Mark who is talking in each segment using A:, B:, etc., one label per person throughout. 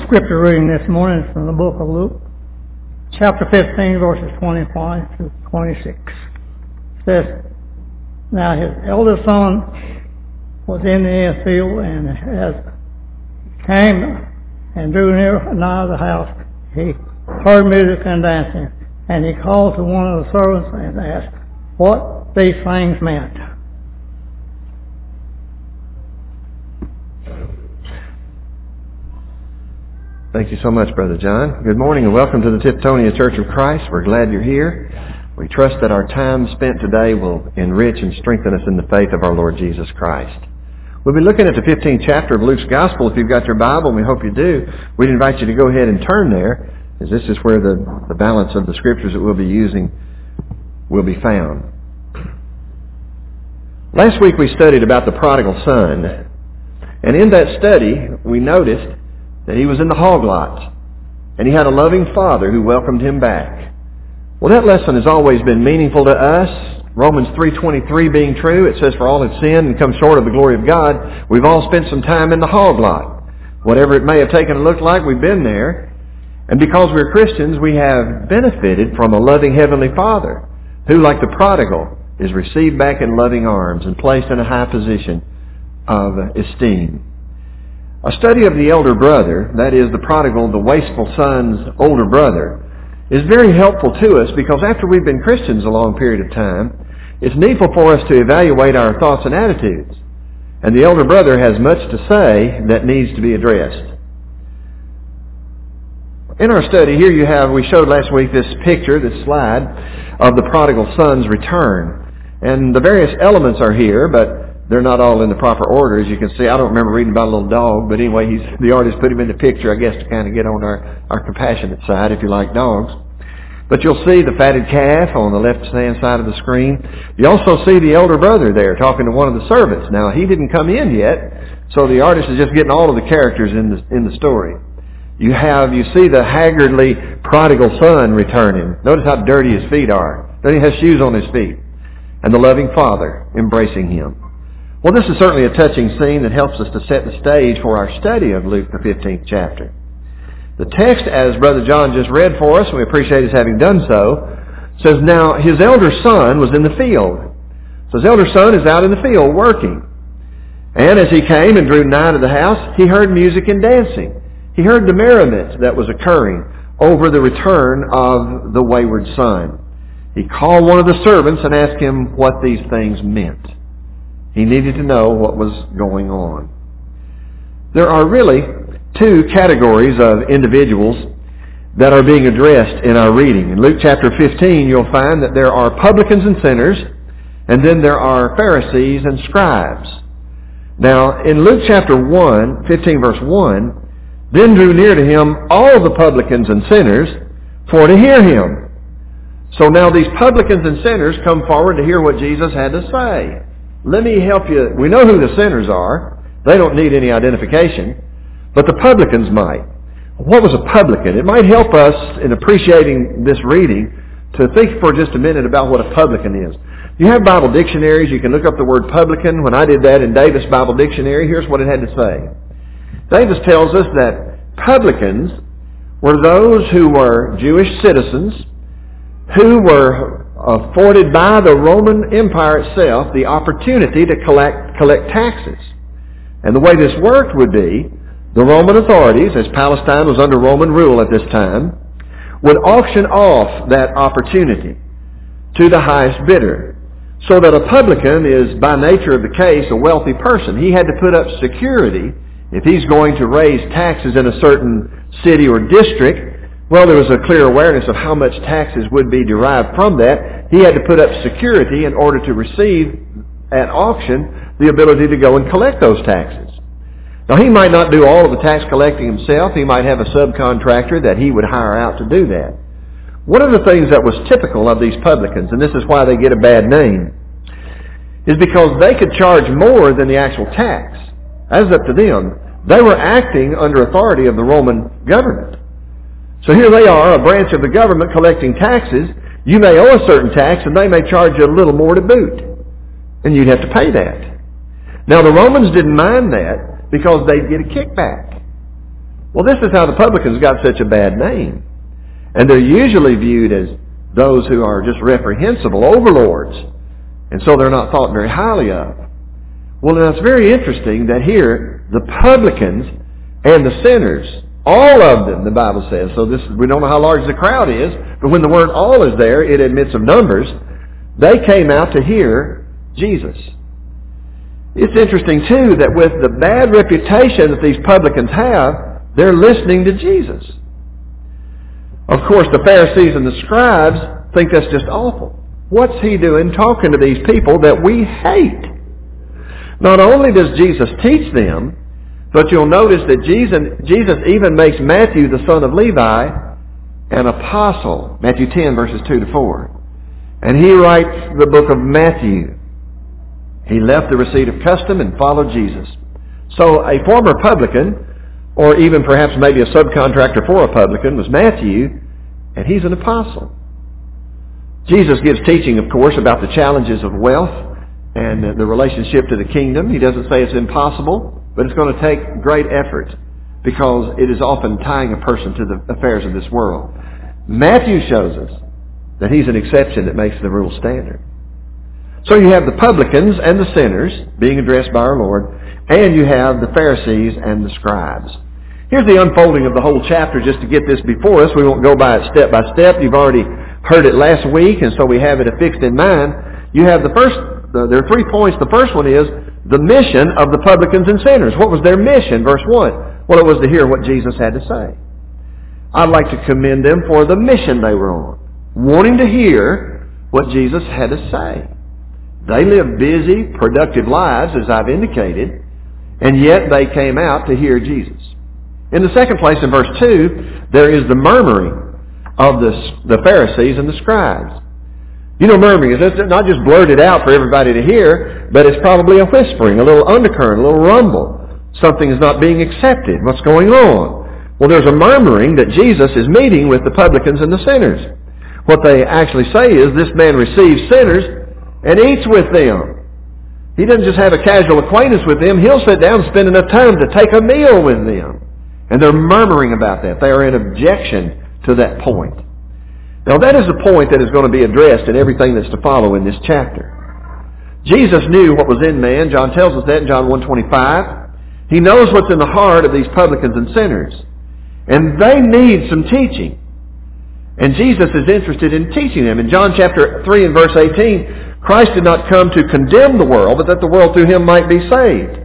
A: Scripture reading this morning is from the book of Luke, chapter 15, verses 25 to 26. It says, "Now his eldest son was in the field, and as he came and drew nigh the house, he heard music and dancing, and he called to one of the servants and asked what these things meant."
B: Thank you so much, Brother John. Good morning and welcome to the Tiftonia Church of Christ. We're glad you're here. We trust that our time spent today will enrich and strengthen us in the faith of our Lord Jesus Christ. We'll be looking at the 15th chapter of Luke's Gospel. If you've got your Bible, and we hope you do, we'd invite you to go ahead and turn there, as this is where the balance of the Scriptures that we'll be using will be found. Last week we studied about the prodigal son, and in that study we noticed that he was in the hog lot, and he had a loving father who welcomed him back. Well, that lesson has always been meaningful to us. Romans 3:23 being true, it says, "For all have sinned and come short of the glory of God." We've all spent some time in the hog lot. Whatever it may have taken to look like, we've been there. And because we're Christians, we have benefited from a loving Heavenly Father who, like the prodigal, is received back in loving arms and placed in a high position of esteem. A study of the elder brother, that is the prodigal, the wasteful son's older brother, is very helpful to us because after we've been Christians a long period of time, it's needful for us to evaluate our thoughts and attitudes. And the elder brother has much to say that needs to be addressed. In our study, here you have, we showed last week this picture, this slide, of the prodigal son's return. And the various elements are here, but they're not all in the proper order, as you can see. I don't remember reading about a little dog, but anyway, the artist put him in the picture, I guess, to kind of get on our compassionate side, if you like dogs. But you'll see the fatted calf on the left-hand side of the screen. You also see the elder brother there talking to one of the servants. Now, he didn't come in yet, so the artist is just getting all of the characters in the story. You see the haggardly prodigal son returning. Notice how dirty his feet are. Then he has shoes on his feet. And the loving father embracing him. Well, this is certainly a touching scene that helps us to set the stage for our study of Luke, the 15th chapter. The text, as Brother John just read for us, and we appreciate his having done so, says, "Now his elder son was in the field." So his elder son is out in the field working. "And as he came and drew nigh to the house, he heard music and dancing." He heard the merriment that was occurring over the return of the wayward son. He called one of the servants and asked him what these things meant. He needed to know what was going on. There are really two categories of individuals that are being addressed in our reading. In Luke chapter 15, you'll find that there are publicans and sinners, and then there are Pharisees and scribes. Now, in Luke chapter 15 verse 1, "Then drew near to him all the publicans and sinners for to hear him." So now these publicans and sinners come forward to hear what Jesus had to say. Let me help you. We know who the sinners are. They don't need any identification. But the publicans might. What was a publican? It might help us in appreciating this reading to think for just a minute about what a publican is. You have Bible dictionaries. You can look up the word publican. When I did that in Davis Bible Dictionary, here's what it had to say. Davis tells us that publicans were those who were Jewish citizens who were afforded by the Roman Empire itself the opportunity to collect taxes. And the way this worked would be the Roman authorities, as Palestine was under Roman rule at this time, would auction off that opportunity to the highest bidder. So that a publican is, by nature of the case, a wealthy person. He had to put up security if he's going to raise taxes in a certain city or district. Well, there was a clear awareness of how much taxes would be derived from that. He had to put up security in order to receive at auction the ability to go and collect those taxes. Now, he might not do all of the tax collecting himself. He might have a subcontractor that he would hire out to do that. One of the things that was typical of these publicans, and this is why they get a bad name, is because they could charge more than the actual tax. That was up to them. They were acting under authority of the Roman government. So here they are, a branch of the government collecting taxes. You may owe a certain tax, and they may charge you a little more to boot. And you'd have to pay that. Now, the Romans didn't mind that because they'd get a kickback. Well, this is how the publicans got such a bad name. And they're usually viewed as those who are just reprehensible overlords. And so they're not thought very highly of. Well, now it's very interesting that here, the publicans and the sinners, all of them, the Bible says, so we don't know how large the crowd is, but when the word all is there, it admits of numbers, they came out to hear Jesus. It's interesting, too, that with the bad reputation that these publicans have, they're listening to Jesus. Of course, the Pharisees and the scribes think that's just awful. What's he doing talking to these people that we hate? Not only does Jesus teach them, but you'll notice that Jesus even makes Matthew, the son of Levi, an apostle. Matthew 10, verses 2 to 4. And he writes the book of Matthew. He left the receipt of custom and followed Jesus. So a former publican, or even perhaps maybe a subcontractor for a publican, was Matthew, and he's an apostle. Jesus gives teaching, of course, about the challenges of wealth and the relationship to the kingdom. He doesn't say it's impossible, but it's going to take great effort because it is often tying a person to the affairs of this world. Matthew shows us that he's an exception that makes the rule standard. So you have the publicans and the sinners being addressed by our Lord, and you have the Pharisees and the scribes. Here's the unfolding of the whole chapter just to get this before us. We won't go by it step by step. You've already heard it last week, and so we have it affixed in mind. You have there are 3 points. The first one is the mission of the publicans and sinners. What was their mission? Verse 1. Well, it was to hear what Jesus had to say. I'd like to commend them for the mission they were on, wanting to hear what Jesus had to say. They lived busy, productive lives, as I've indicated, and yet they came out to hear Jesus. In the second place, in verse 2, there is the murmuring of the Pharisees and the scribes. You know, murmuring is not just blurted out for everybody to hear, but it's probably a whispering, a little undercurrent, a little rumble. Something is not being accepted. What's going on? Well, there's a murmuring that Jesus is meeting with the publicans and the sinners. What they actually say is, this man receives sinners and eats with them. He doesn't just have a casual acquaintance with them. He'll sit down and spend enough time to take a meal with them. And they're murmuring about that. They are in objection to that point. Now that is the point that is going to be addressed in everything that's to follow in this chapter. Jesus knew what was in man. John tells us that in John 1:25. He knows what's in the heart of these publicans and sinners. And they need some teaching. And Jesus is interested in teaching them. In John chapter 3 and verse 18, Christ did not come to condemn the world, but that the world through him might be saved.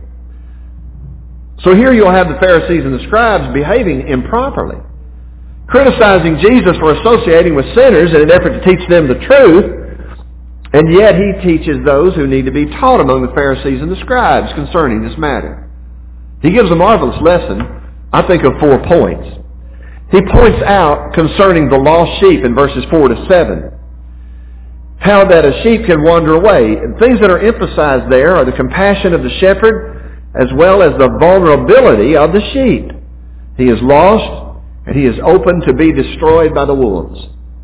B: So here you'll have the Pharisees and the scribes behaving improperly, criticizing Jesus for associating with sinners in an effort to teach them the truth, and yet he teaches those who need to be taught among the Pharisees and the scribes concerning this matter. He gives a marvelous lesson, I think, of 4 points. He points out concerning the lost sheep in verses 4 to 7, how that a sheep can wander away. And things that are emphasized there are the compassion of the shepherd as well as the vulnerability of the sheep. He is lost and he is open to be destroyed by the wolves.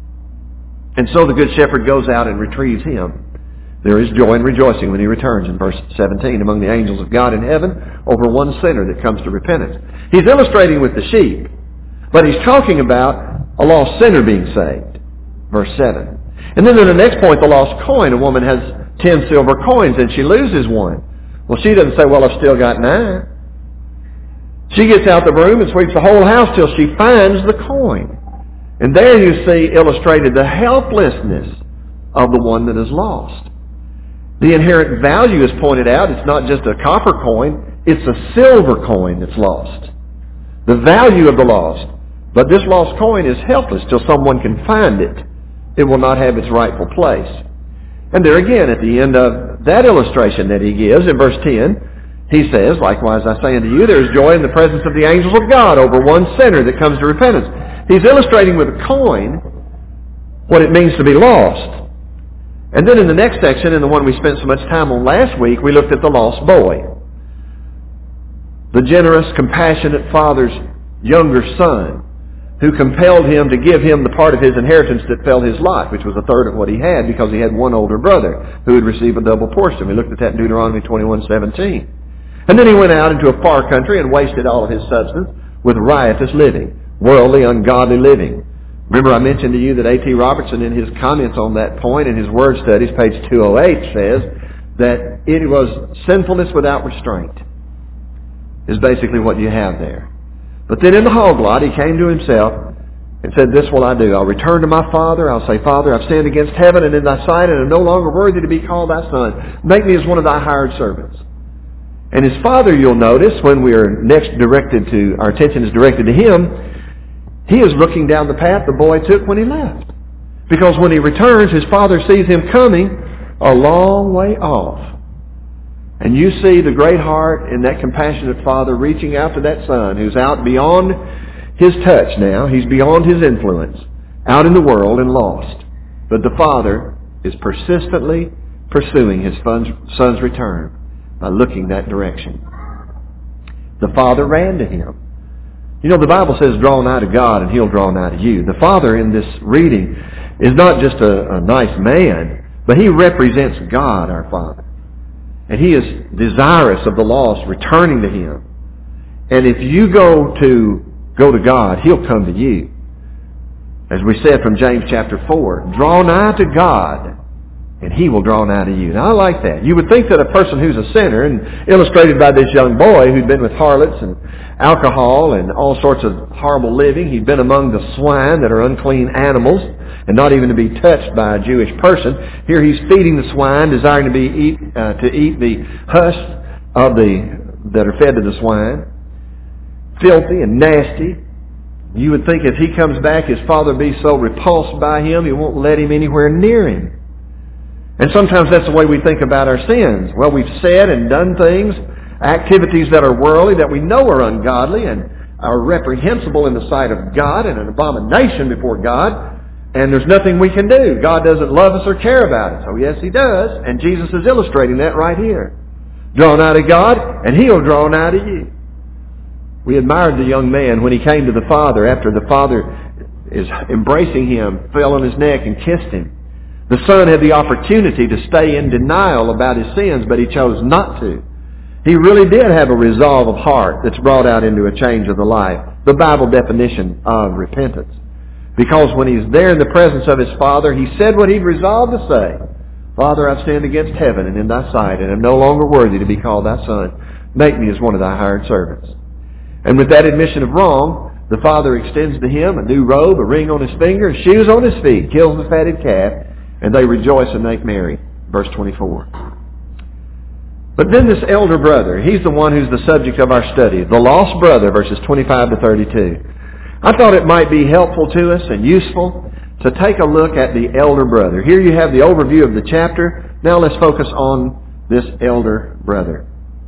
B: And so the good shepherd goes out and retrieves him. There is joy and rejoicing when he returns in verse 17 among the angels of God in heaven over one sinner that comes to repentance. He's illustrating with the sheep, but he's talking about a lost sinner being saved. Verse 7. And then in the next point, the lost coin. A woman has 10 silver coins and she loses one. Well, she doesn't say, well, I've still got 9. She gets out the broom and sweeps the whole house till she finds the coin. And there you see illustrated the helplessness of the one that is lost. The inherent value is pointed out. It's not just a copper coin. It's a silver coin that's lost. The value of the lost. But this lost coin is helpless till someone can find it. It will not have its rightful place. And there again, at the end of that illustration that he gives, in verse 10, he says, likewise I say unto you, there is joy in the presence of the angels of God over one sinner that comes to repentance. He's illustrating with a coin what it means to be lost. And then in the next section, in the one we spent so much time on last week, we looked at the lost boy. The generous, compassionate father's younger son, who compelled him to give him the part of his inheritance that fell his lot, which was a third of what he had, because he had one older brother who would receive a double portion. We looked at that in Deuteronomy 21:17. And then he went out into a far country and wasted all of his substance, with riotous living, worldly, ungodly living. Remember I mentioned to you that A.T. Robertson in his comments on that point in his Word Studies, page 208, says that it was sinfulness without restraint is basically what you have there. But then in the hog lot, he came to himself and said, "This will I do. I'll return to my father. I'll say, Father, I've sinned against heaven and in thy sight, and am no longer worthy to be called thy son. Make me as one of thy hired servants." And his father, you'll notice, when we are next our attention is directed to him, he is looking down the path the boy took when he left. Because when he returns, his father sees him coming a long way off. And you see the great heart in that compassionate father reaching out to that son who's out beyond his touch now. He's beyond his influence, out in the world and lost. But the father is persistently pursuing his son's return by looking that direction. The father ran to him. You know, the Bible says, draw nigh to God and He'll draw nigh to you. The Father in this reading is not just a nice man, but He represents God, our Father. And He is desirous of the lost returning to Him. And if you go to God, He'll come to you. As we said from James chapter 4, draw nigh to God and He will draw nigh to you. Now I like that. You would think that a person who's a sinner, and illustrated by this young boy who'd been with harlots and alcohol and all sorts of horrible living, he'd been among the swine that are unclean animals and not even to be touched by a Jewish person. Here he's feeding the swine, desiring to eat the husks that are fed to the swine. Filthy and nasty. You would think if he comes back, his father would be so repulsed by him, he won't let him anywhere near him. And sometimes that's the way we think about our sins. Well, we've said and done things, activities that are worldly, that we know are ungodly and are reprehensible in the sight of God and an abomination before God, and there's nothing we can do. God doesn't love us or care about us. Oh, yes, He does, and Jesus is illustrating that right here. Draw nigh to God, and He'll draw nigh to you. We admired the young man when he came to the Father after the Father is embracing him, fell on his neck and kissed him. The Son had the opportunity to stay in denial about his sins, but he chose not to. He really did have a resolve of heart that's brought out into a change of the life, the Bible definition of repentance. Because when he's there in the presence of his Father, he said what he'd resolved to say. Father, I've sinned against heaven and in thy sight, and am no longer worthy to be called thy son. Make me as one of thy hired servants. And with that admission of wrong, the Father extends to him a new robe, a ring on his finger, shoes on his feet, kills the fatted calf, and they rejoice and make merry. Verse 24. But then this elder brother, he's the one who's the subject of our study. The lost brother, verses 25 to 32. I thought it might be helpful to us and useful to take a look at the elder brother. Here you have the overview of the chapter. Now let's focus on this elder brother.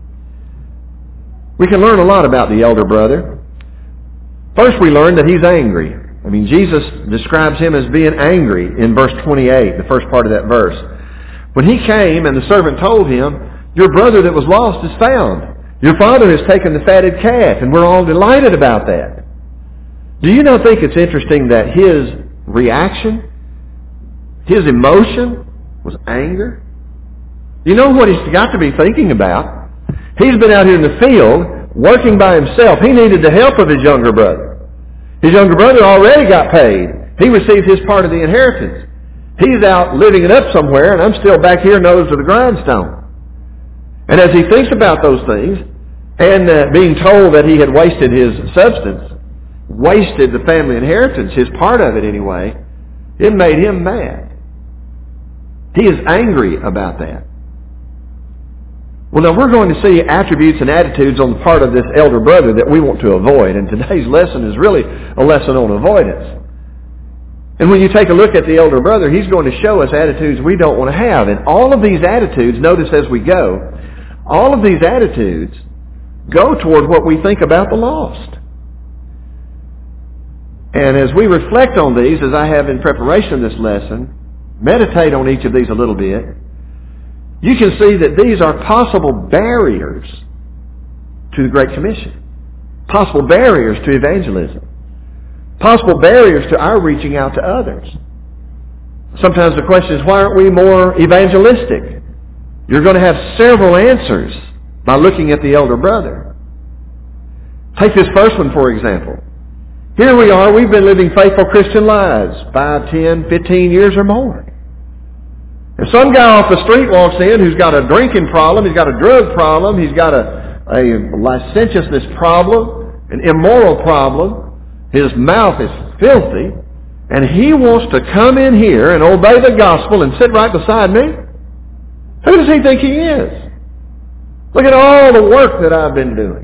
B: We can learn a lot about the elder brother. First, we learn that he's angry. Jesus describes him as being angry in verse 28, the first part of that verse. When he came and the servant told him, your brother that was lost is found. Your father has taken the fatted calf, and we're all delighted about that. Do you not think it's interesting that his reaction, his emotion, was anger? You know what he's got to be thinking about? He's been out here in the field, working by himself. He needed the help of his younger brother. His younger brother already got paid. He received his part of the inheritance. He's out living it up somewhere, and I'm still back here nose to the grindstone. And as he thinks about those things, and being told that he had wasted his substance, wasted the family inheritance, his part of it anyway, it made him mad. He is angry about that. Well, now we're going to see attributes and attitudes on the part of this elder brother that we want to avoid. And today's lesson is really a lesson on avoidance. And when you take a look at the elder brother, he's going to show us attitudes we don't want to have. And all of these attitudes, notice as we go, all of these attitudes go toward what we think about the lost. And as we reflect on these, as I have in preparation of this lesson, meditate on each of these a little bit, you can see that these are possible barriers to the Great Commission. Possible barriers to evangelism. Possible barriers to our reaching out to others. Sometimes the question is, why aren't we more evangelistic? You're going to have several answers by looking at the elder brother. Take this first one, for example. Here we are, we've been living faithful Christian lives, 5, 10, 15 years or more. If some guy off the street walks in who's got a drinking problem, he's got a drug problem, he's got a licentiousness problem, an immoral problem, his mouth is filthy, and he wants to come in here and obey the gospel and sit right beside me, who does he think he is? Look at all the work that I've been doing.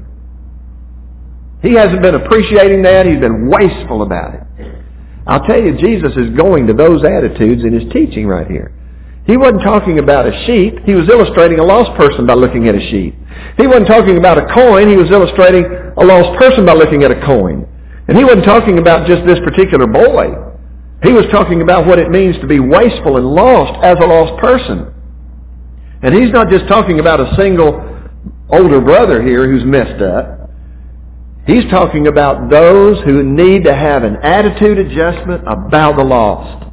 B: He hasn't been appreciating that. He's been wasteful about it. I'll tell you, Jesus is going to those attitudes in His teaching right here. He wasn't talking about a sheep. He was illustrating a lost person by looking at a sheep. He wasn't talking about a coin. He was illustrating a lost person by looking at a coin. And He wasn't talking about just this particular boy. He was talking about what it means to be wasteful and lost as a lost person. And He's not just talking about a single older brother here who's messed up. He's talking about those who need to have an attitude adjustment about the lost.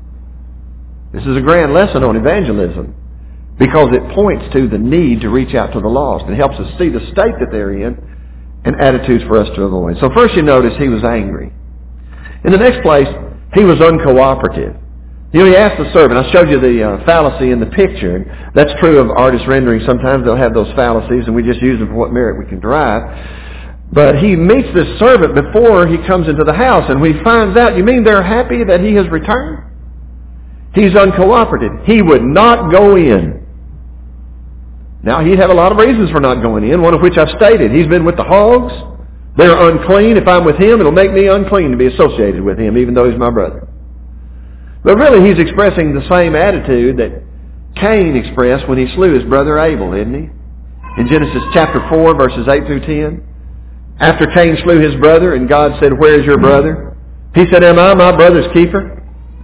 B: This is a grand lesson on evangelism because it points to the need to reach out to the lost. It helps us see the state that they're in and attitudes for us to avoid. So first you notice he was angry. In the next place, he was uncooperative. You know, he asked the servant, I showed you the fallacy in the picture. And that's true of artist rendering. Sometimes they'll have those fallacies and we just use them for what merit we can derive. But he meets this servant before he comes into the house, and when he finds out, you mean they're happy that he has returned? He's uncooperative. He would not go in. Now, he'd have a lot of reasons for not going in, one of which I've stated. He's been with the hogs. They're unclean. If I'm with him, it'll make me unclean to be associated with him, even though he's my brother. But really, he's expressing the same attitude that Cain expressed when he slew his brother Abel, isn't he? In Genesis chapter 4, verses 8 through 10. After Cain slew his brother and God said, "Where is your brother?" He said, "Am I my brother's keeper?"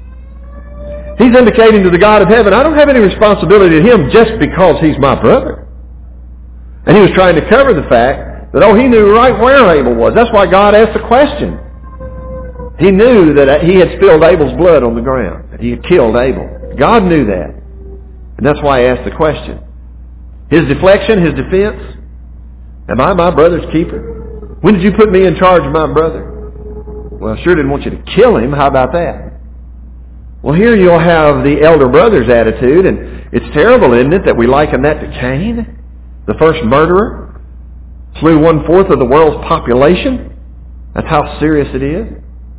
B: He's indicating to the God of heaven, I don't have any responsibility to him just because he's my brother. And he was trying to cover the fact that, he knew right where Abel was. That's why God asked the question. He knew that he had spilled Abel's blood on the ground, that he had killed Abel. God knew that. And that's why he asked the question. His deflection, his defense, am I my brother's keeper? When did you put me in charge of my brother? Well, I sure didn't want you to kill him. How about that? Well, here you'll have the elder brother's attitude, and it's terrible, isn't it, that we liken that to Cain, the first murderer, slew 1/4 of the world's population. That's how serious it is.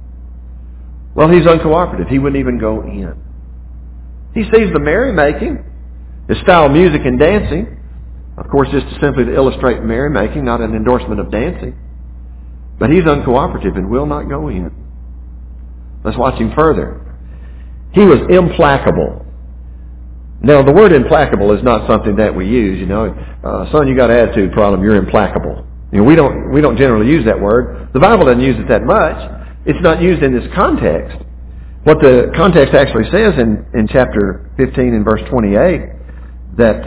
B: Well, he's uncooperative. He wouldn't even go in. He sees the merrymaking, the style of music and dancing. Of course, just simply to illustrate merrymaking, not an endorsement of dancing. But he's uncooperative and will not go in. Let's watch him further. He was implacable. Now, the word implacable is not something that we use. Son, you got an attitude problem. You're implacable. We don't generally use that word. The Bible doesn't use it that much. It's not used in this context. What the context actually says in chapter 15 and verse 28, that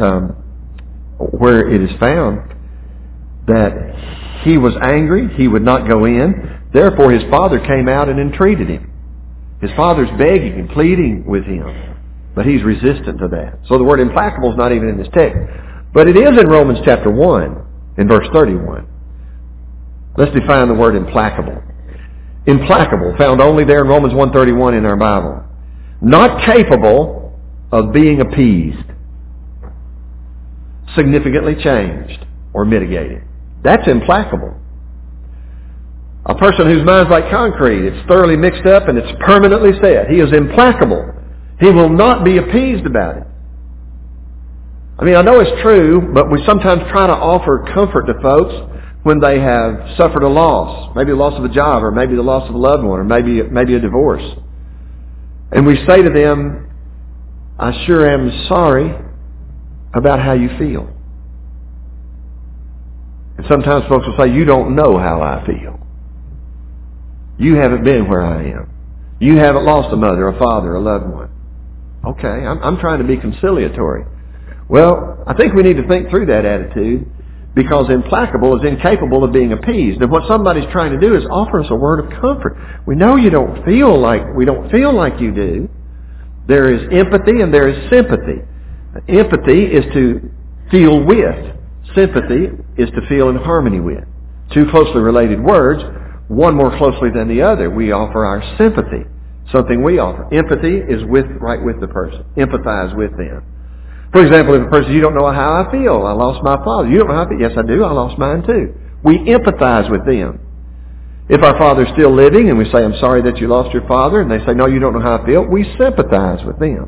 B: where it is found that he was angry, he would not go in. Therefore, his father came out and entreated him. His father's begging and pleading with him, but he's resistant to that. So the word implacable is not even in this text. But it is in Romans chapter 1, in verse 31. Let's define the word implacable. Implacable, found only there in Romans 1:31 in our Bible. Not capable of being appeased, significantly changed, or mitigated. That's implacable. A person whose mind's like concrete, it's thoroughly mixed up and it's permanently set. He is implacable. He will not be appeased about it. I know it's true, but we sometimes try to offer comfort to folks when they have suffered a loss, maybe the loss of a job, or maybe the loss of a loved one, or maybe a divorce. And we say to them, I sure am sorry about how you feel. And sometimes folks will say, you don't know how I feel. You haven't been where I am. You haven't lost a mother, a father, a loved one. Okay, I'm trying to be conciliatory. Well, I think we need to think through that attitude, because implacable is incapable of being appeased. And what somebody's trying to do is offer us a word of comfort. We know we don't feel like you do. There is empathy and there is sympathy. Empathy is to feel with. Sympathy is to feel in harmony with. two closely related words, one more closely than the other. We offer our sympathy, something we offer. Empathy is right with the person. Empathize with them. For example, if a person, you don't know how I feel. I lost my father. You don't know how I feel. Yes, I do. I lost mine too. We empathize with them. If our father's still living and we say, I'm sorry that you lost your father, and they say, no, you don't know how I feel, we sympathize with them.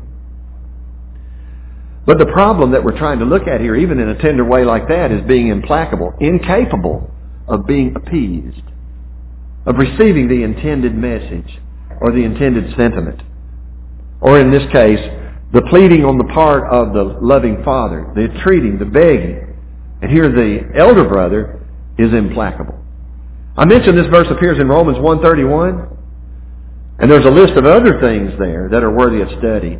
B: But the problem that we're trying to look at here, even in a tender way like that, is being implacable, incapable of being appeased, of receiving the intended message or the intended sentiment. Or in this case, the pleading on the part of the loving father, the entreating, the begging. And here the elder brother is implacable. I mentioned this verse appears in Romans 1:31, and there's a list of other things there that are worthy of study.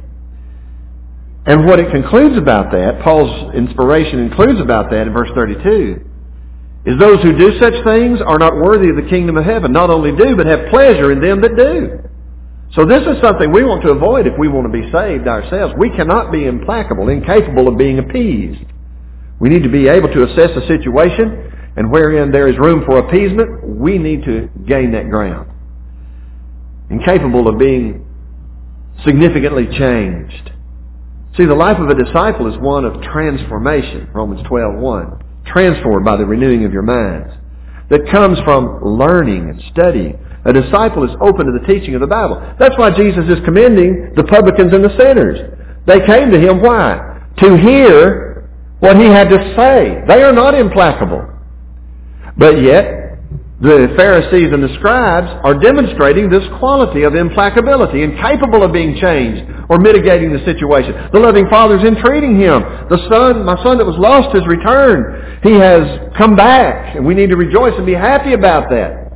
B: And what it concludes about that, Paul's inspiration includes about that in verse 32, is those who do such things are not worthy of the kingdom of heaven. Not only do, but have pleasure in them that do. So this is something we want to avoid if we want to be saved ourselves. We cannot be implacable, incapable of being appeased. We need to be able to assess a situation, and wherein there is room for appeasement, we need to gain that ground. Incapable of being significantly changed. See, the life of a disciple is one of transformation, Romans 12:1. Transformed by the renewing of your minds. That comes from learning and studying. A disciple is open to the teaching of the Bible. That's why Jesus is commending the publicans and the sinners. They came to Him, why? To hear what He had to say. They are not implacable. But yet, the Pharisees and the scribes are demonstrating this quality of implacability, incapable of being changed or mitigating the situation. The loving Father's entreating him. My son that was lost has returned. He has come back, and we need to rejoice and be happy about that.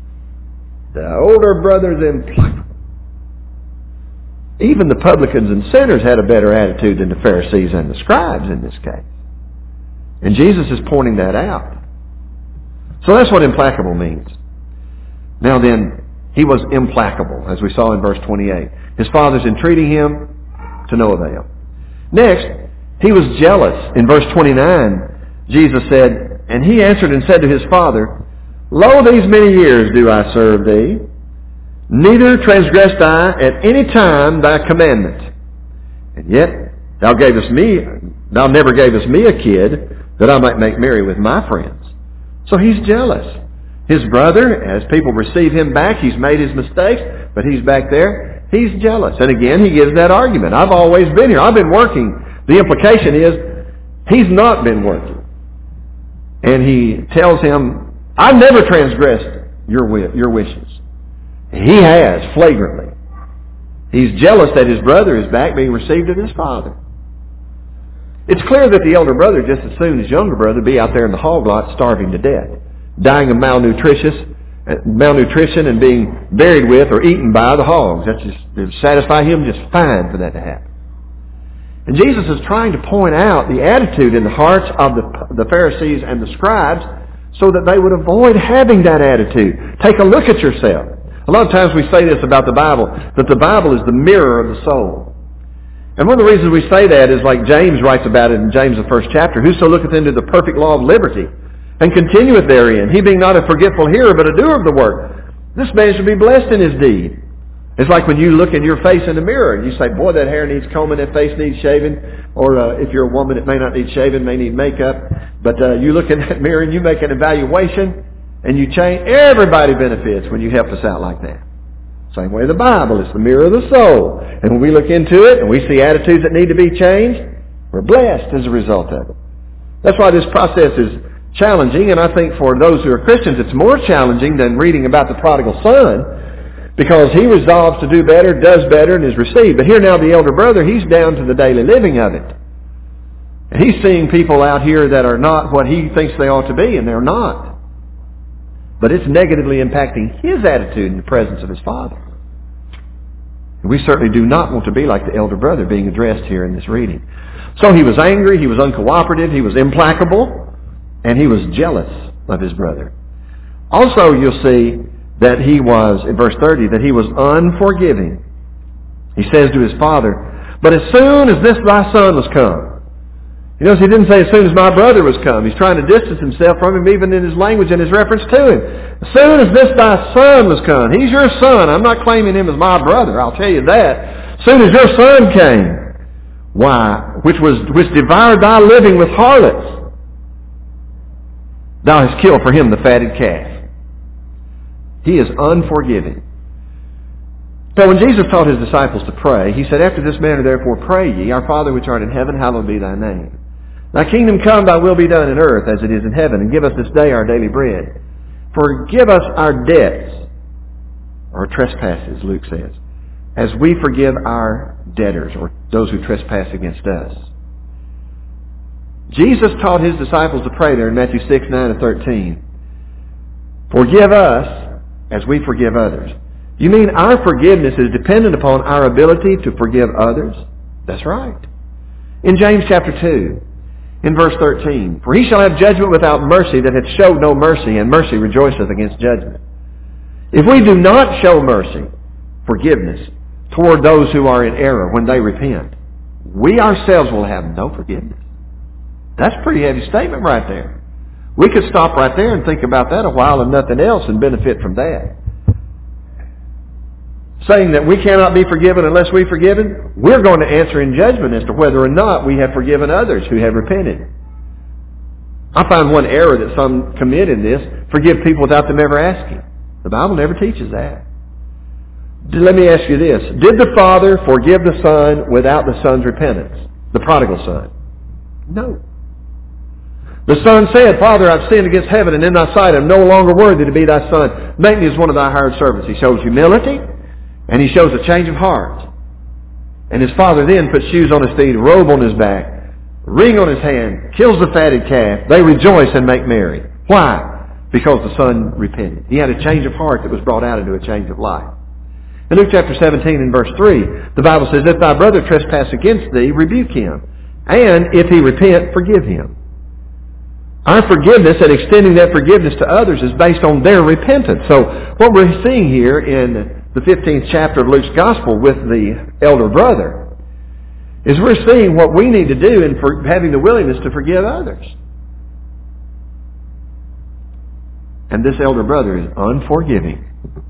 B: The older brother's implacable. Even the publicans and sinners had a better attitude than the Pharisees and the scribes in this case. And Jesus is pointing that out. So that's what implacable means. Now then, he was implacable, as we saw in verse 28. His father's entreating him to no avail. Next, he was jealous. In verse 29, Jesus said, and he answered and said to his father, Lo, these many years do I serve thee, neither transgressed I at any time thy commandment. And yet thou never gavest me a kid, that I might make merry with my friends. So he's jealous. His brother, as people receive him back, he's made his mistakes, but he's back there. He's jealous. And again, he gives that argument. I've always been here. I've been working. The implication is, he's not been working. And he tells him, I never transgressed your wishes. He has, flagrantly. He's jealous that his brother is back being received of his father. It's clear that the elder brother, just as soon as younger brother, be out there in the hog lot starving to death, dying of malnutrition and being buried with or eaten by the hogs. That just satisfy him just fine for that to happen. And Jesus is trying to point out the attitude in the hearts of the Pharisees and the scribes so that they would avoid having that attitude. Take a look at yourself. A lot of times we say this about the Bible, that the Bible is the mirror of the soul. And one of the reasons we say that is like James writes about it in James the 1st chapter. Whoso looketh into the perfect law of liberty and continueth therein, he being not a forgetful hearer but a doer of the work, this man shall be blessed in his deed. It's like when you look in your face in the mirror and you say, boy, that hair needs combing, that face needs shaving. Or if you're a woman, it may not need shaving, may need makeup. But you look in that mirror and you make an evaluation and you change. Everybody benefits when you help us out like that. Same way the Bible is the mirror of the soul. And when we look into it and we see attitudes that need to be changed, we're blessed as a result of it. That's why this process is challenging, and I think for those who are Christians it's more challenging than reading about the prodigal son, because he resolves to do better, does better, and is received. But here now the elder brother, he's down to the daily living of it. And he's seeing people out here that are not what he thinks they ought to be, and they're not. But it's negatively impacting his attitude in the presence of his father. We certainly do not want to be like the elder brother being addressed here in this reading. So he was angry, he was uncooperative, he was implacable, and he was jealous of his brother. Also, you'll see that he was, in verse 30, that he was unforgiving. He says to his father, But as soon as this thy son was come, You notice he didn't say as soon as my brother was come. He's trying to distance himself from him even in his language and his reference to him. As soon as this thy son was come. He's your son. I'm not claiming him as my brother. I'll tell you that. As soon as your son came. Why? Which devoured thy living with harlots. Thou hast killed for him the fatted calf. He is unforgiving. So when Jesus taught his disciples to pray, he said, After this manner therefore pray ye, Our Father which art in heaven, hallowed be thy name. Thy kingdom come, thy will be done in earth as it is in heaven, and give us this day our daily bread. Forgive us our debts, or trespasses, Luke says, as we forgive our debtors, or those who trespass against us. Jesus taught his disciples to pray there in Matthew 6, 9, and 13. Forgive us as we forgive others. You mean our forgiveness is dependent upon our ability to forgive others? That's right. In James chapter 2, in verse 13, For he shall have judgment without mercy that hath showed no mercy, and mercy rejoiceth against judgment. If we do not show mercy, forgiveness, toward those who are in error when they repent, we ourselves will have no forgiveness. That's a pretty heavy statement right there. We could stop right there and think about that a while and nothing else and benefit from that. Saying that we cannot be forgiven unless we're forgiven, we're going to answer in judgment as to whether or not we have forgiven others who have repented. I find one error that some commit in this, forgive people without them ever asking. The Bible never teaches that. Let me ask you this. Did the Father forgive the Son without the Son's repentance? The prodigal son? No. The son said, Father, I've sinned against heaven and in thy sight. I'm no longer worthy to be thy son. Make me as one of thy hired servants. He shows humility and he shows a change of heart. And his father then puts shoes on his feet, a robe on his back, ring on his hand, kills the fatted calf. They rejoice and make merry. Why? Because the son repented. He had a change of heart that was brought out into a change of life. In Luke chapter 17 and verse 3, the Bible says, If thy brother trespass against thee, rebuke him. And if he repent, forgive him. Our forgiveness and extending that forgiveness to others is based on their repentance. So what we're seeing here in the 15th chapter of Luke's Gospel with the elder brother is we're seeing what we need to do in having the willingness to forgive others. And this elder brother is unforgiving.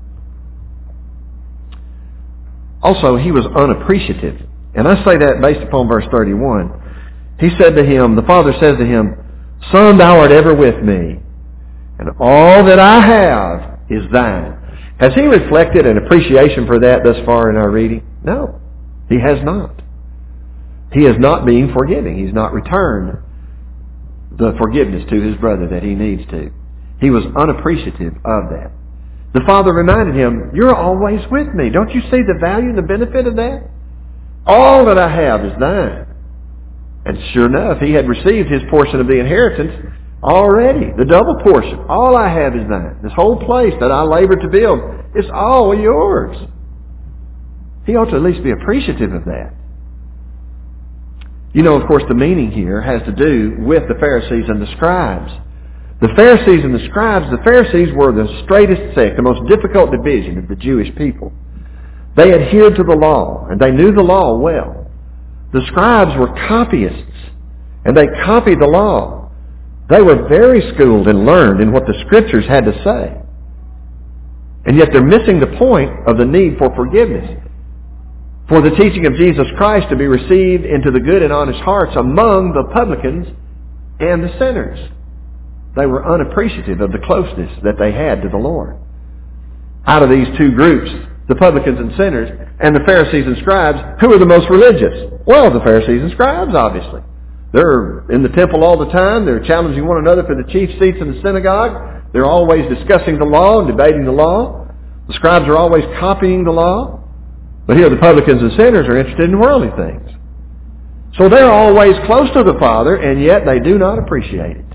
B: Also, he was unappreciative. And I say that based upon verse 31. He said to him, the father says to him, Son, thou art ever with me, and all that I have is thine. Has he reflected an appreciation for that thus far in our reading? No, he has not. He is not being forgiving. He's not returned the forgiveness to his brother that he needs to. He was unappreciative of that. The father reminded him, You're always with me. Don't you see the value and the benefit of that? All that I have is thine. And sure enough, he had received his portion of the inheritance already, the double portion. All I have is thine. This whole place that I labored to build is all yours. He ought to at least be appreciative of that. You know, of course, the meaning here has to do with the Pharisees and the scribes. The Pharisees and the scribes, the Pharisees were the straightest sect, the most difficult division of the Jewish people. They adhered to the law, and they knew the law well. The scribes were copyists, and they copied the law. They were very schooled and learned in what the Scriptures had to say. And yet they're missing the point of the need for forgiveness, for the teaching of Jesus Christ to be received into the good and honest hearts among the publicans and the sinners. They were unappreciative of the closeness that they had to the Lord. Out of these two groups, the publicans and sinners, and the Pharisees and scribes, who are the most religious? Well, the Pharisees and scribes, obviously. They're in the temple all the time. They're challenging one another for the chief seats in the synagogue. They're always discussing the law and debating the law. The scribes are always copying the law. But here the publicans and sinners are interested in worldly things. So they're always close to the Father, and yet they do not appreciate it.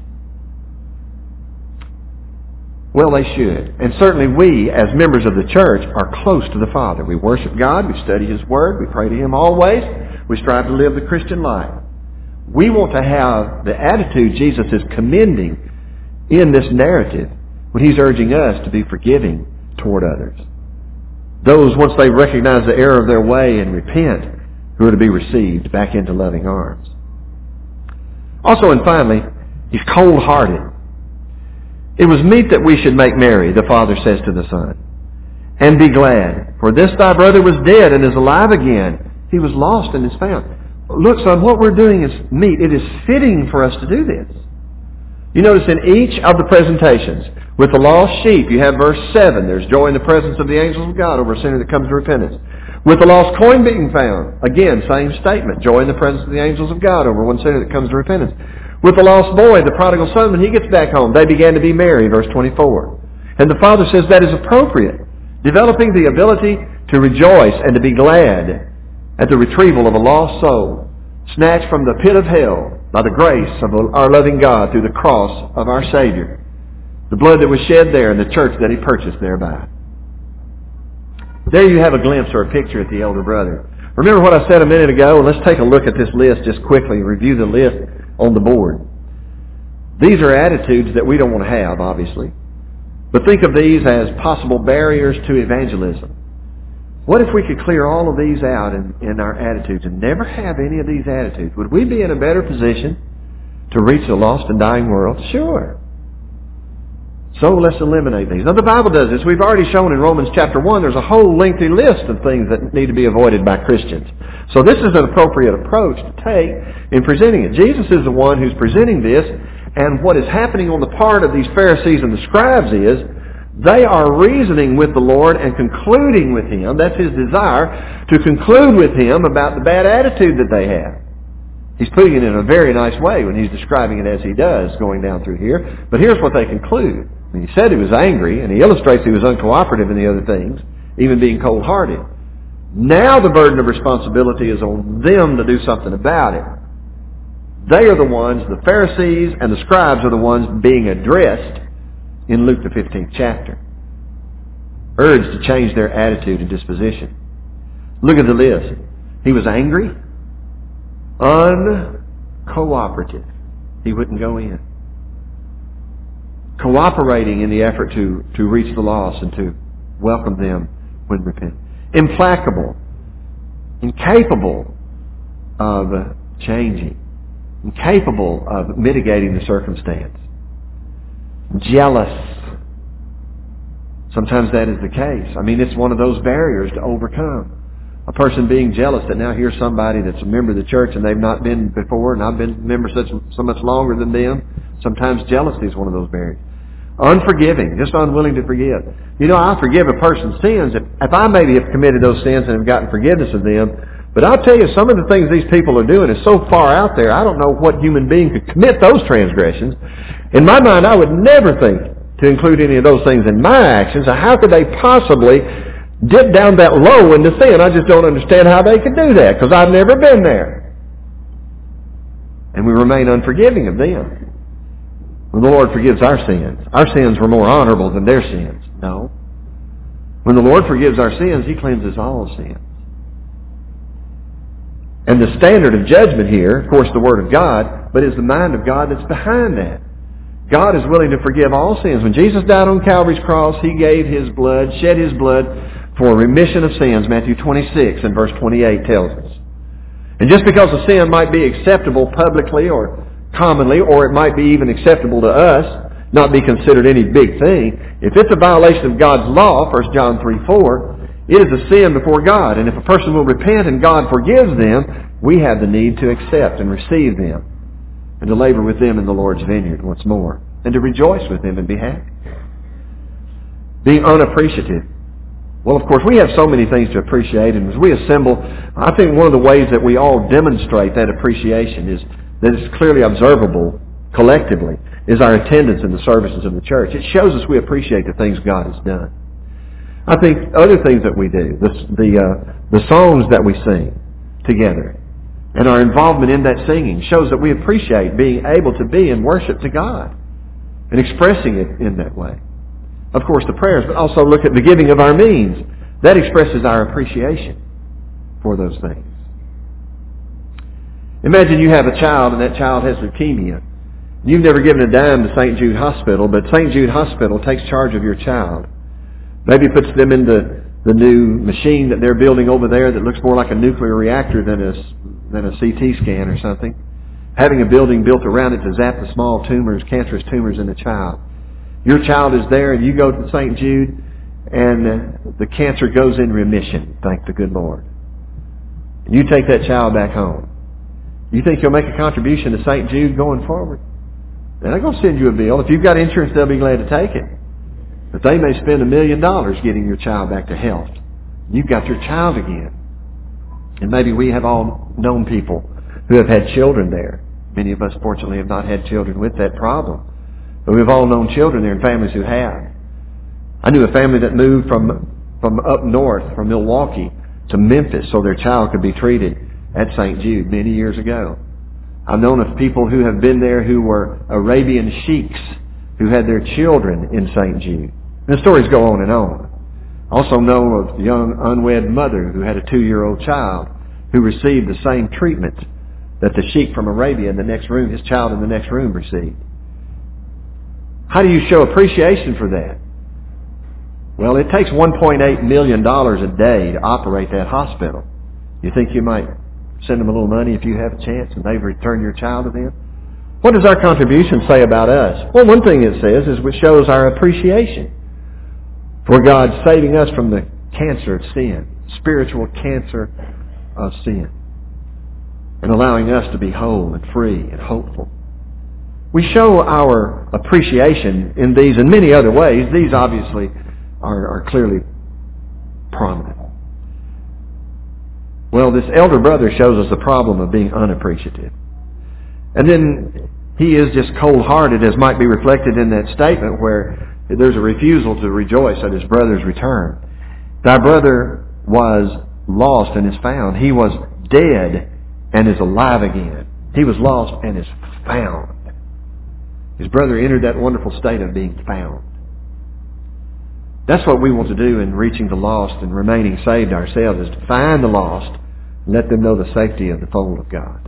B: Well, they should. And certainly we, as members of the church, are close to the Father. We worship God. We study His Word. We pray to Him always. We strive to live the Christian life. We want to have the attitude Jesus is commending in this narrative when He's urging us to be forgiving toward others. Those, once they recognize the error of their way and repent, who are to be received back into loving arms. Also, and finally, he's cold-hearted. It was meet that we should make merry, the Father says to the Son, and be glad. For this thy brother was dead and is alive again. He was lost and is found. Look, son, what we're doing is meet. It is fitting for us to do this. You notice in each of the presentations, with the lost sheep, you have verse 7. There's joy in the presence of the angels of God over a sinner that comes to repentance. With the lost coin being found, again, same statement. Joy in the presence of the angels of God over one sinner that comes to repentance. With the lost boy, the prodigal son, when he gets back home, they began to be merry, verse 24. And the Father says that is appropriate. Developing the ability to rejoice and to be glad at the retrieval of a lost soul, snatched from the pit of hell by the grace of our loving God through the cross of our Savior. The blood that was shed there and the church that He purchased thereby. There you have a glimpse or a picture at the elder brother. Remember what I said a minute ago? Let's take a look at this list just quickly, review the list on the board. These are attitudes that we don't want to have, obviously. But think of these as possible barriers to evangelism. What if we could clear all of these out in our attitudes and never have any of these attitudes? Would we be in a better position to reach the lost and dying world? Sure. So let's eliminate these. Now the Bible does this. We've already shown in Romans chapter 1 there's a whole lengthy list of things that need to be avoided by Christians. So this is an appropriate approach to take in presenting it. Jesus is the one who's presenting this, and what is happening on the part of these Pharisees and the scribes is they are reasoning with the Lord and concluding with Him. That's His desire, to conclude with Him about the bad attitude that they have. He's putting it in a very nice way when He's describing it as He does going down through here. But here's what they conclude. He said He was angry, and He illustrates He was uncooperative in the other things, even being cold-hearted. Now the burden of responsibility is on them to do something about it. They are the ones, the Pharisees and the scribes are the ones being addressed in Luke the 15th chapter. Urged to change their attitude and disposition. Look at the list. He was angry, uncooperative. He wouldn't go in. Cooperating in the effort to reach the lost and to welcome them when repentant. Implacable. Incapable of changing. Incapable of mitigating the circumstance. Jealous. Sometimes that is the case. I mean, it's one of those barriers to overcome. A person being jealous that now here's somebody that's a member of the church and they've not been before, and I've been a member so much longer than them. Sometimes jealousy is one of those barriers. Unforgiving, just unwilling to forgive. You know, I forgive a person's sins if I maybe have committed those sins and have gotten forgiveness of them. But I'll tell you, some of the things these people are doing is so far out there, I don't know what human being could commit those transgressions. In my mind, I would never think to include any of those things in my actions. So how could they possibly dip down that low into sin? I just don't understand how they could do that, because I've never been there. And we remain unforgiving of them. When the Lord forgives our sins were more honorable than their sins. No. When the Lord forgives our sins, He cleanses all sins. And the standard of judgment here, of course, the Word of God, but is the mind of God that's behind that. God is willing to forgive all sins. When Jesus died on Calvary's cross, He gave His blood, shed His blood for remission of sins. Matthew 26 and verse 28 tells us. And just because a sin might be acceptable publicly or commonly, or it might be even acceptable to us, not be considered any big thing, if it's a violation of God's law, 1 John 3:4, it is a sin before God. And if a person will repent and God forgives them, we have the need to accept and receive them and to labor with them in the Lord's vineyard once more and to rejoice with them and be happy. Being unappreciative. Well, of course, we have so many things to appreciate, and as we assemble, I think one of the ways that we all demonstrate that appreciation is that is clearly observable collectively is our attendance in the services of the church. It shows us we appreciate the things God has done. I think other things that we do, the songs that we sing together, and our involvement in that singing shows that we appreciate being able to be in worship to God and expressing it in that way. Of course, the prayers, but also look at the giving of our means. That expresses our appreciation for those things. Imagine you have a child and that child has leukemia. You've never given a dime to St. Jude Hospital, but St. Jude Hospital takes charge of your child. Maybe puts them in the new machine that they're building over there that looks more like a nuclear reactor than a CT scan or something. having a building built around it to zap the small tumors, cancerous tumors in the child. Your child is there and you go to St. Jude and the cancer goes in remission, thank the good Lord. You take that child back home. You think you'll make a contribution to St. Jude going forward? They're not going to send you a bill. If you've got insurance, they'll be glad to take it. But they may spend $1 million getting your child back to health. You've got your child again. And maybe we have all known people who have had children there. Many of us, fortunately, have not had children with that problem. But we've all known children there and families who have. I knew a family that moved from up north, from Milwaukee, to Memphis so their child could be treated at St. Jude many years ago. I've known of people who have been there who were Arabian sheiks who had their children in St. Jude. And the stories go on and on. I also know of a young unwed mother who had a 2-year-old child who received the same treatment that the sheik from Arabia in the next room, his child in the next room, received. How do you show appreciation for that? Well, it takes $1.8 million a day to operate that hospital. You think you might send them a little money if you have a chance and they've returned your child to them? What does our contribution say about us? Well, one thing it says is it shows our appreciation for God saving us from the cancer of sin, spiritual cancer of sin, and allowing us to be whole and free and hopeful. We show our appreciation in these and many other ways. These obviously are clearly prominent. Well, this elder brother shows us the problem of being unappreciative. And then he is just cold-hearted, as might be reflected in that statement where there's a refusal to rejoice at his brother's return. Thy brother was lost and is found. He was dead and is alive again. He was lost and is found. His brother entered that wonderful state of being found. That's what we want to do in reaching the lost and remaining saved ourselves, is to find the lost and let them know the safety of the fold of God.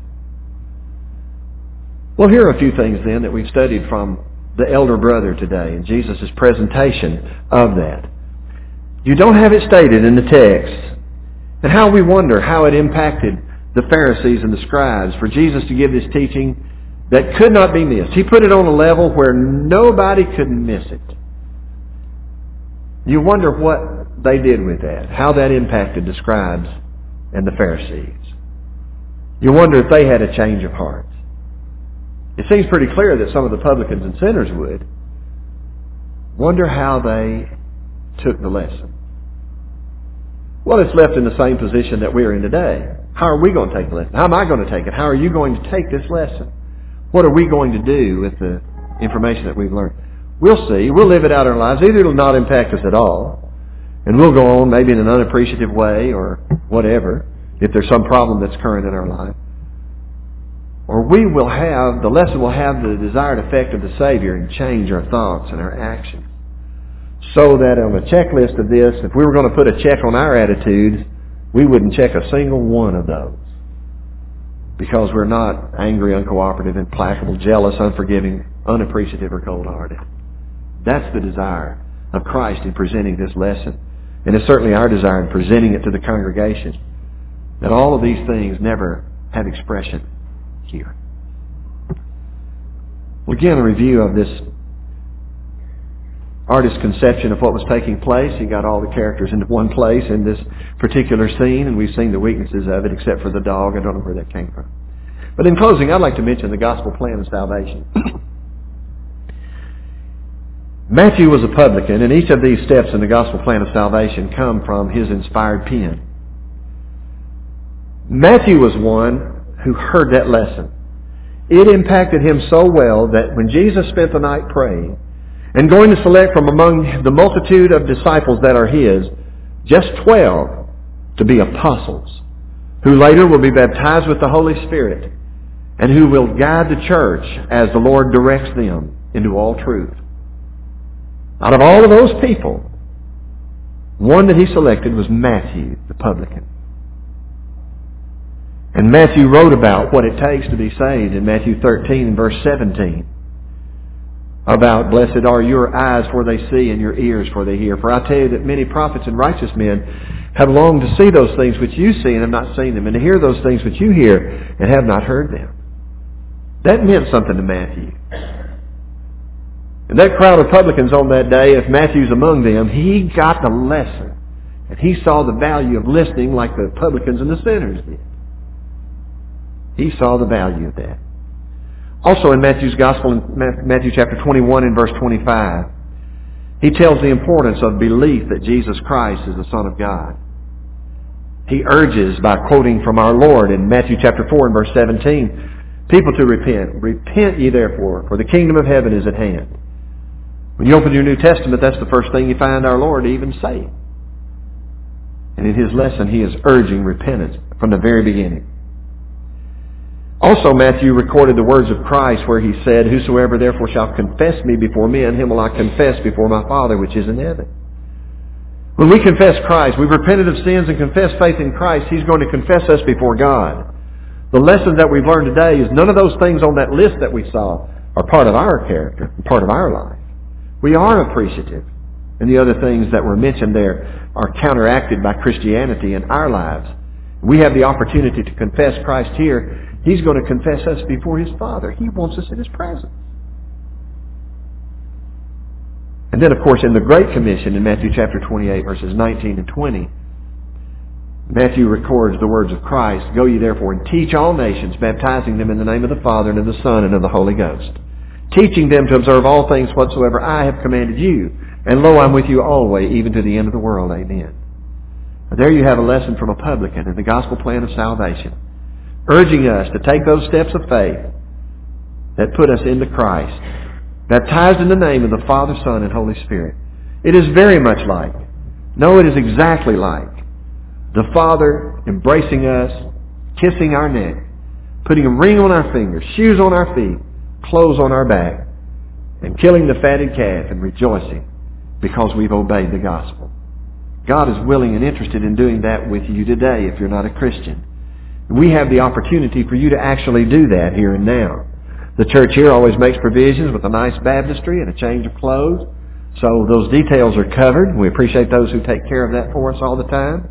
B: Well, here are a few things then that we've studied from the elder brother today and Jesus' presentation of that. You don't have it stated in the text, and how we wonder how it impacted the Pharisees and the scribes for Jesus to give this teaching that could not be missed. He put it on a level where nobody could miss it. You wonder what they did with that, how that impacted the scribes and the Pharisees. You wonder if they had a change of heart. It seems pretty clear that some of the publicans and sinners would. Wonder how they took the lesson. Well, it's left in the same position that we're in today. How are we going to take the lesson? How am I going to take it? How are you going to take this lesson? What are we going to do with the information that we've learned? We'll see. We'll live it out in our lives. Either it'll not impact us at all, and we'll go on maybe in an unappreciative way or whatever, if there's some problem that's current in our life. Or the lesson will have the desired effect of the Savior and change our thoughts and our actions. So that on a checklist of this, if we were going to put a check on our attitudes, we wouldn't check a single one of those. Because we're not angry, uncooperative, implacable, jealous, unforgiving, unappreciative, or cold-hearted. That's the desire of Christ in presenting this lesson. And it's certainly our desire in presenting it to the congregation. That all of these things never have expression here. Well, again, a review of this artist's conception of what was taking place. He got all the characters into one place in this particular scene, and we've seen the weaknesses of it, except for the dog. I don't know where that came from. But in closing, I'd like to mention the gospel plan of salvation. Matthew was a publican, and each of these steps in the gospel plan of salvation come from his inspired pen. Matthew was one who heard that lesson. It impacted him so well that when Jesus spent the night praying and going to select from among the multitude of disciples that are his, just 12 to be apostles, who later will be baptized with the Holy Spirit and who will guide the church as the Lord directs them into all truth. Out of all of those people, one that he selected was Matthew, the publican. And Matthew wrote about what it takes to be saved in Matthew 13 and verse 17. About, blessed are your eyes for they see and your ears for they hear. For I tell you that many prophets and righteous men have longed to see those things which you see and have not seen them, and to hear those things which you hear and have not heard them. That meant something to Matthew. And that crowd of publicans on that day, if Matthew's among them, he got the lesson. And he saw the value of listening like the publicans and the sinners did. He saw the value of that. Also in Matthew's Gospel, in Matthew chapter 21 and verse 25, he tells the importance of belief that Jesus Christ is the Son of God. He urges, by quoting from our Lord in Matthew chapter 4 and verse 17, people to repent. Repent ye therefore, for the kingdom of heaven is at hand. When you open your New Testament, that's the first thing you find our Lord even saying. And in His lesson, He is urging repentance from the very beginning. Also, Matthew recorded the words of Christ where He said, Whosoever therefore shall confess me before men, him will I confess before my Father which is in heaven. When we confess Christ, we've repented of sins and confessed faith in Christ, He's going to confess us before God. The lesson that we've learned today is none of those things on that list that we saw are part of our character, part of our life. We are appreciative. And the other things that were mentioned there are counteracted by Christianity in our lives. We have the opportunity to confess Christ here. He's going to confess us before His Father. He wants us in His presence. And then, of course, in the Great Commission in Matthew chapter 28, verses 19 and 20, Matthew records the words of Christ, Go ye therefore and teach all nations, baptizing them in the name of the Father and of the Son and of the Holy Ghost, teaching them to observe all things whatsoever I have commanded you. And lo, I'm with you always, even to the end of the world. Amen. Now, there you have a lesson from a publican in the gospel plan of salvation, urging us to take those steps of faith that put us into Christ, baptized in the name of the Father, Son, and Holy Spirit. It is very much like, no, it is exactly like, the Father embracing us, kissing our neck, putting a ring on our fingers, shoes on our feet, clothes on our back, and killing the fatted calf and rejoicing because we've obeyed the gospel. God is willing and interested in doing that with you today if you're not a Christian. We have the opportunity for you to actually do that here and now. The church here always makes provisions with a nice baptistry and a change of clothes. So those details are covered. We appreciate those who take care of that for us all the time.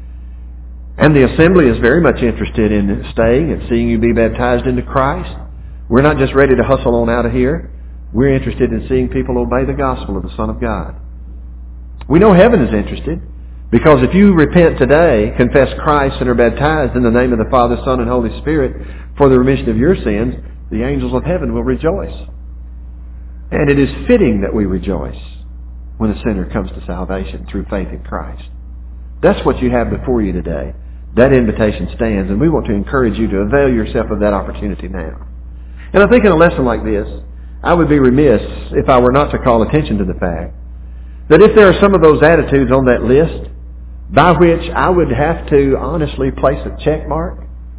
B: And the assembly is very much interested in staying and seeing you be baptized into Christ. We're not just ready to hustle on out of here. We're interested in seeing people obey the gospel of the Son of God. We know heaven is interested, because if you repent today, confess Christ, and are baptized in the name of the Father, Son, and Holy Spirit for the remission of your sins, the angels of heaven will rejoice. And it is fitting that we rejoice when a sinner comes to salvation through faith in Christ. That's what you have before you today. That invitation stands, and we want to encourage you to avail yourself of that opportunity now. And I think in a lesson like this, I would be remiss if I were not to call attention to the fact that if there are some of those attitudes on that list by which I would have to honestly place a check mark,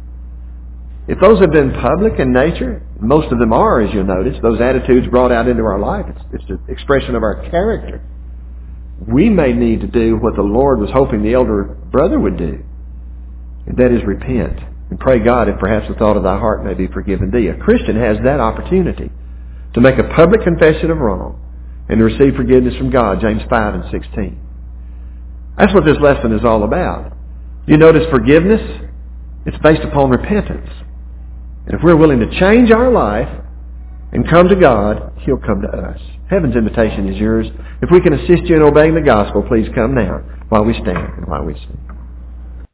B: if those have been public in nature, most of them are, as you'll notice, those attitudes brought out into our life, it's the expression of our character. We may need to do what the Lord was hoping the elder brother would do, and that is repent and pray God if perhaps the thought of thy heart may be forgiven thee. A Christian has that opportunity to make a public confession of wrong and to receive forgiveness from God, James 5 and 16. That's what this lesson is all about. You notice forgiveness, it's based upon repentance. And if we're willing to change our life and come to God, He'll come to us. Heaven's invitation is yours. If we can assist you in obeying the gospel, please come now while we stand and while we sing.